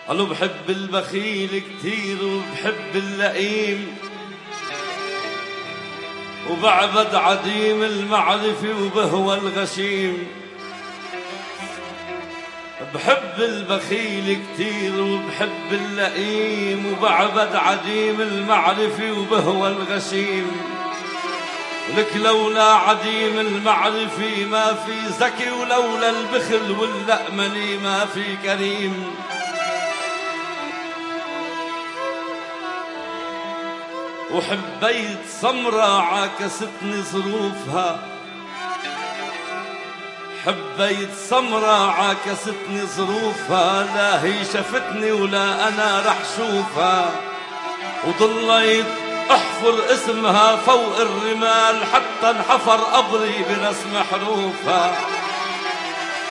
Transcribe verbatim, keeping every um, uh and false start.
قالوا بحب البخيل كتير وبحب اللئيم، وبعبد عديم المعرفة وبهوى الغشيم. بحب البخيل كتير وبحب اللئيم، وبعبد عديم المعرفة وبهوى الغشيم. ولك لولا عديم المعرفة ما في ذكي، ولولا البخل واللأمني ما في كريم. وحبيت سمرة عاكستني ظروفها، حبيت سمرة عاكستني ظروفها، لا هي شفتني ولا أنا رح شوفها. وضليت احفر اسمها فوق الرمال حتى انحفر قبري برسم حروفها.